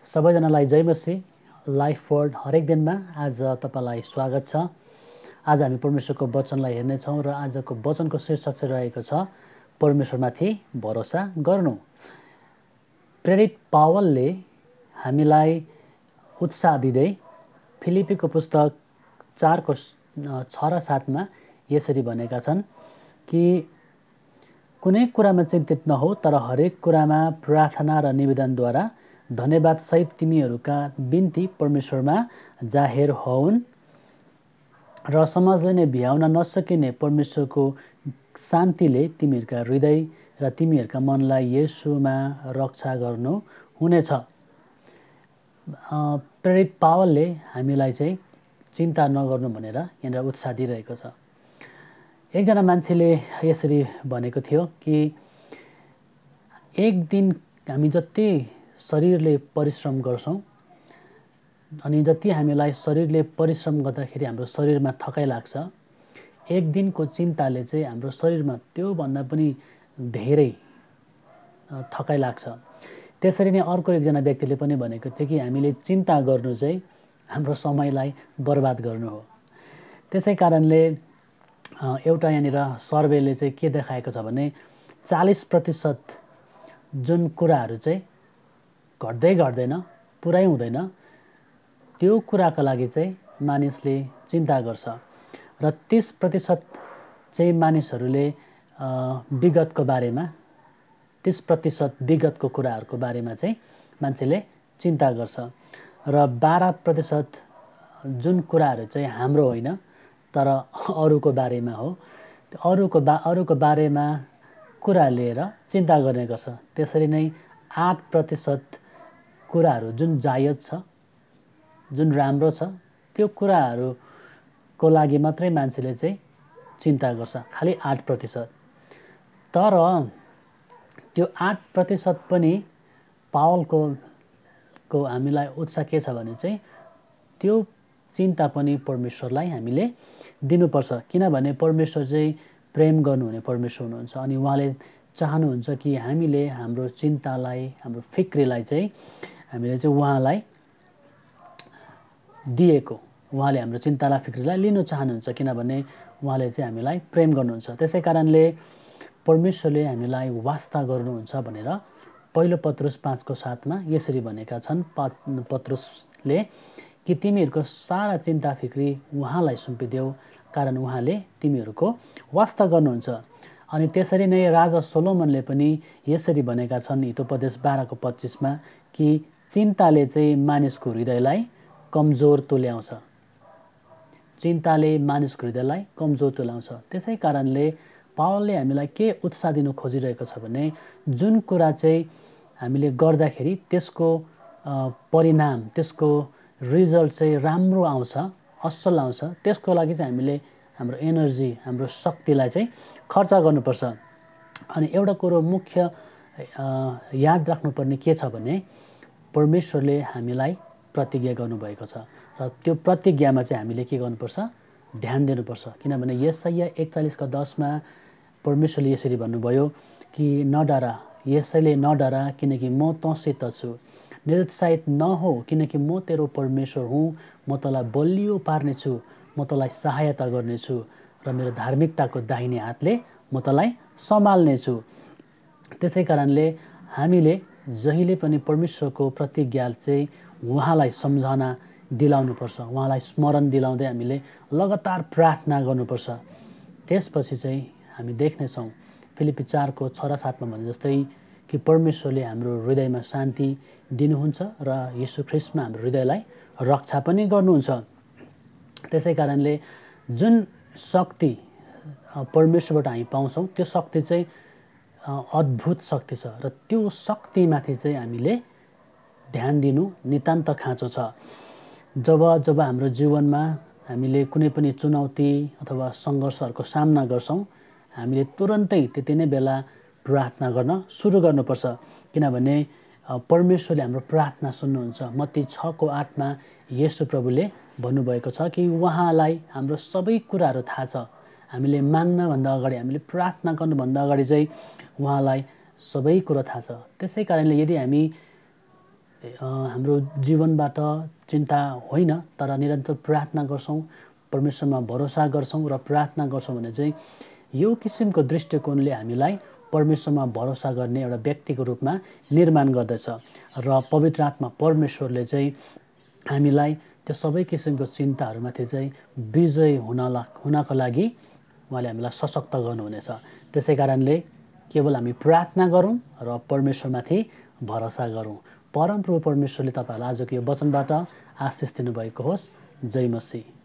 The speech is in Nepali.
सबैजनालाई जय मसीह लाइफ वर्ड हरेक दिनमा आज तपाईलाई स्वागत छ। आज हामी परमेश्वरको वचनलाई हेर्नेछौँ र आजको वचनको शीर्षक चाहिँ रहेको छ परमेश्वरमाथि भरोसा गर्नु। प्रेरित पावलले हामीलाई उत्साह दिँदै फिलिपीको पुस्तक 4 6 र 7 मा यसरी भनेका छन् कि कुनै कुरामा चिन्तित नहो, तर हरेक कुरामा प्रार्थना र निवेदनद्वारा धन्यवाद सहित तिमीहरूका बिन्ती परमेश्वरमा जाहेर होउन् र समाजले नै भ्याउन नसकिने परमेश्वरको शान्तिले तिमीहरूका हृदय र तिमीहरूका मनलाई येशूमा रक्षा गर्नु हुनेछ। प्रेरित पावलले हामीलाई चाहिँ चिन्ता नगर्नु भनेर यहाँनिर उत्साह दिइरहेको छ। एकजना मान्छेले यसरी भनेको थियो कि एक दिन हामी जति शरीरले परिश्रम गर्छौं अनि जति हामीलाई शरीरले परिश्रम गर्दाखेरि हाम्रो शरीरमा थकाइ लाग्छ, एक दिनको चिन्ताले चाहिँ हाम्रो शरीरमा त्यो भन्दा पनि धेरै थकाइ लाग्छ। त्यसरी नै अर्को एकजना व्यक्तिले पनि भनेको थियो कि हामीले चिन्ता गर्नु चाहिँ हाम्रो समयलाई बर्बाद गर्नु हो। त्यसै कारणले एउटा यहाँनिर सर्वेले चाहिँ के देखाएको छ भने 40% जुन कुराहरू चाहिँ घट्दै घट्दैन, पुरै हुँदैन, त्यो कुराका लागि चाहिँ मानिसले चिन्ता गर्छ र 30% चाहिँ मानिसहरूले विगतको बारेमा 30% विगतको कुराहरूको बारेमा चाहिँ मान्छेले चिन्ता गर्छ र 12% जुन कुराहरू चाहिँ हाम्रो होइन तर अरूको बारेमा हो, अरूको बारेमा कुरा लिएर चिन्ता गर्ने गर्छ। त्यसरी नै 8% कुराहरू जुन जायज छ, जुन राम्रो छ, त्यो कुराहरूको लागि मात्रै मान्छेले चाहिँ चिन्ता गर्छ, खालि 8%। तर त्यो 8% पनि पावलको हामीलाई उत्साह के छ भने चाहिँ त्यो चिन्ता पनि परमेश्वरलाई हामीले दिनुपर्छ। किनभने परमेश्वर चाहिँ प्रेम गर्नुहुने परमेश्वर हुनुहुन्छ अनि उहाँले चाहनुहुन्छ कि हामीले हाम्रो चिन्तालाई, हाम्रो फिक्रीलाई चाहिँ हामीले चाहिँ उहाँलाई दिएको, उहाँले हाम्रो चिन्तालाई फिक्रीलाई लिनु चाहनुहुन्छ किनभने उहाँले चाहिँ हामीलाई प्रेम गर्नुहुन्छ। त्यसै कारणले परमेश्वरले हामीलाई वास्ता गर्नुहुन्छ भनेर पहिलो पत्रुस 5:7 मा यसरी भनेका छन् पत्रुसले कि तिमीहरूको सारा चिन्ता फिक्री उहाँलाई सुम्पिदेऊ कारण उहाँले तिमीहरूको वास्ता गर्नुहुन्छ। अनि त्यसरी नै राजा सोलोमनले पनि यसरी भनेका छन् हितोपदेश 12:25 मा कि चिन्ताले चाहिँ मानिसको हृदयलाई कमजोर तुल्याउँछ, चिन्ताले मानिसको हृदयलाई कमजोर तुल्याउँछ। त्यसै कारणले पावलले हामीलाई के उत्साह दिनु खोजिरहेको छ भने जुन कुरा चाहिँ हामीले गर्दाखेरि त्यसको परिणाम, त्यसको रिजल्ट चाहिँ राम्रो आउँछ, असल आउँछ, त्यसको लागि चाहिँ हामीले हाम्रो एनर्जी, हाम्रो शक्तिलाई चाहिँ खर्च गर्नुपर्छ। अनि एउटा कुरो मुख्य याद राख्नुपर्ने के छ भने परमेश्वरले हामीलाई प्रतिज्ञा गर्नुभएको छ र त्यो प्रतिज्ञामा चाहिँ हामीले के गर्नुपर्छ, ध्यान दिनुपर्छ। किनभने यशाया 41:10 मा परमेश्वरले यसरी भन्नुभयो कि नडरा, यसैले नडरा किनकि म तँसित छु, निरुत्साहित नहो किनकि म तेरो परमेश्वर हुँ, म तँलाई बलियो पार्नेछु, म तँलाई सहायता गर्नेछु र मेरो धार्मिकताको दाहिने हातले म तँलाई सम्हाल्नेछु। त्यसै कारणले हामीले जहिले पनि परमेश्वरको प्रतिज्ञा चाहिँ उहाँलाई सम्झना दिलाउनुपर्छ, उहाँलाई स्मरण दिलाउँदै हामीले लगातार प्रार्थना गर्नुपर्छ। त्यसपछि चाहिँ हामी देख्नेछौँ फिलिपी 4:6 र 7 मा भने जस्तै कि परमेश्वरले हाम्रो हृदयमा शान्ति दिनुहुन्छ र यीशु ख्रीष्टमा हाम्रो हृदयलाई रक्षा पनि गर्नुहुन्छ। त्यसै कारणले जुन शक्ति परमेश्वरबाट हामी पाउँछौँ त्यो शक्ति चाहिँ अद्भुत शक्ति छ र त्यो शक्तिमाथि चाहिँ हामीले ध्यान दिनु नितान्त खाँचो छ। जब हाम्रो जीवनमा हामीले कुनै पनि चुनौती अथवा सङ्घर्षहरूको सामना गर्छौँ, हामीले तुरन्तै त्यति नै बेला प्रार्थना गर्न सुरु गर्नुपर्छ। किनभने परमेश्वरले हाम्रो प्रार्थना सुन्नुहुन्छ। मत्ती 6:8 मा येशू प्रभुले भन्नुभएको छ कि उहाँलाई हाम्रो सबै कुराहरू थाहा छ। हामीले माग्नभन्दा अगाडि, हामीले प्रार्थना गर्नुभन्दा अगाडि चाहिँ उहाँलाई सबै कुरो थाहा छ। त्यसै कारणले यदि हामी हाम्रो जीवनबाट चिन्ता होइन, तर निरन्तर प्रार्थना गर्छौँ, परमेश्वरमा भरोसा गर्छौँ र प्रार्थना गर्छौँ भने चाहिँ यो किसिमको दृष्टिकोणले हामीलाई परमेश्वरमा भरोसा गर्ने एउटा व्यक्तिको रूपमा निर्माण गर्दछ र पवित्र आत्मा परमेश्वरले चाहिँ हामीलाई त्यो सबै किसिमको चिन्ताहरूमाथि चाहिँ विजय हुनको लागि उहाँले हामीलाई सशक्त गर्नुहुनेछ। त्यसै कारणले केवल हामी प्रार्थना गरौँ र परमेश्वरमाथि भरोसा गरौँ। परमप्रभु परमेश्वरले तपाईँहरूलाई आजको यो वचनबाट आशिष दिनुभएको होस्। जय मसीह।